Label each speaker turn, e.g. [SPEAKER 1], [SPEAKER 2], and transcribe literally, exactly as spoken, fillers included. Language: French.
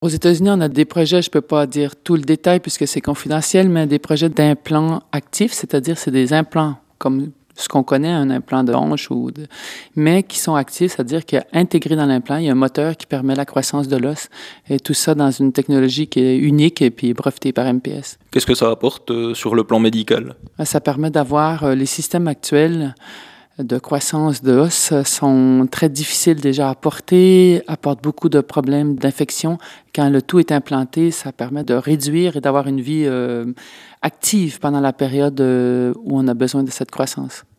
[SPEAKER 1] Aux États-Unis, on a des projets, je ne peux pas dire tout le détail puisque c'est confidentiel, mais des projets d'implants actifs, c'est-à-dire c'est des implants comme ce qu'on connaît, un implant de hanche, ou de... mais qui sont actifs, c'est-à-dire qu'intégré dans l'implant, il y a un moteur qui permet la croissance de l'os, et tout ça dans une technologie qui est unique et puis brevetée par M P S.
[SPEAKER 2] Qu'est-ce que ça apporte euh, sur le plan médical?
[SPEAKER 1] Ça permet d'avoir euh, les systèmes actuels de croissance de os sont très difficiles déjà à porter, apportent beaucoup de problèmes d'infection. Quand le tout est implanté, ça permet de réduire et d'avoir une vie euh, active pendant la période euh, où on a besoin de cette croissance.